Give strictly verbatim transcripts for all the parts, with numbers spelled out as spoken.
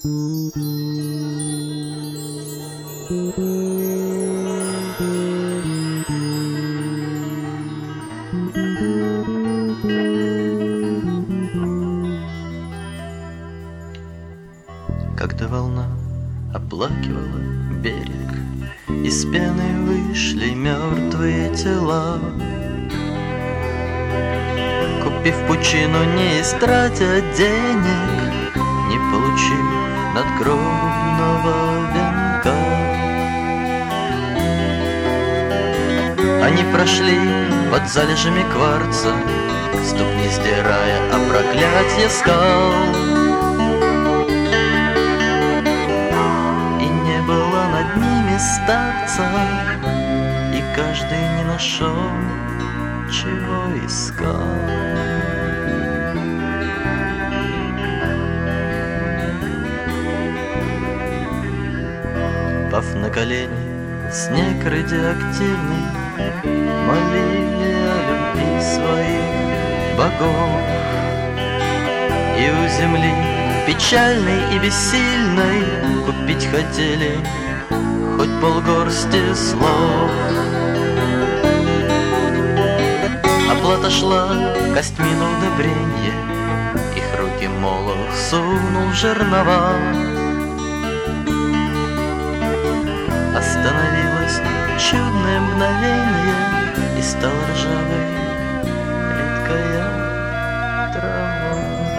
Когда волна оплакивала берег, из пены вышли мертвые тела. Купив пучину, не истратя денег, не получив надгробного венка, они прошли под залежами кварца, ступни сдирая о проклятье скал. И не было над ними старца, и каждый не нашел, чего искал. Пав на колени, снег радиоактивный, молили о любви своих богов. И у земли, печальной и бессильной, купить хотели хоть полгорсти слов. Оплата шла костьми на удобренье, их руки молох сунул в жернова. Остановилось чудное мгновенье, и стала ржавой редкая трава.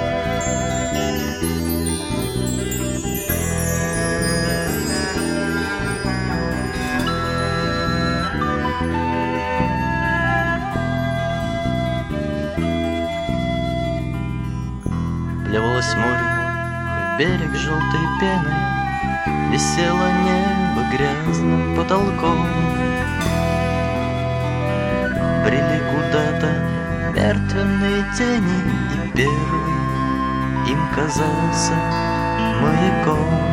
Плевалось море в берег желтой пеной, висело небо грязным потолком. Брели куда-то мертвенные тени, и первый им казался маяком.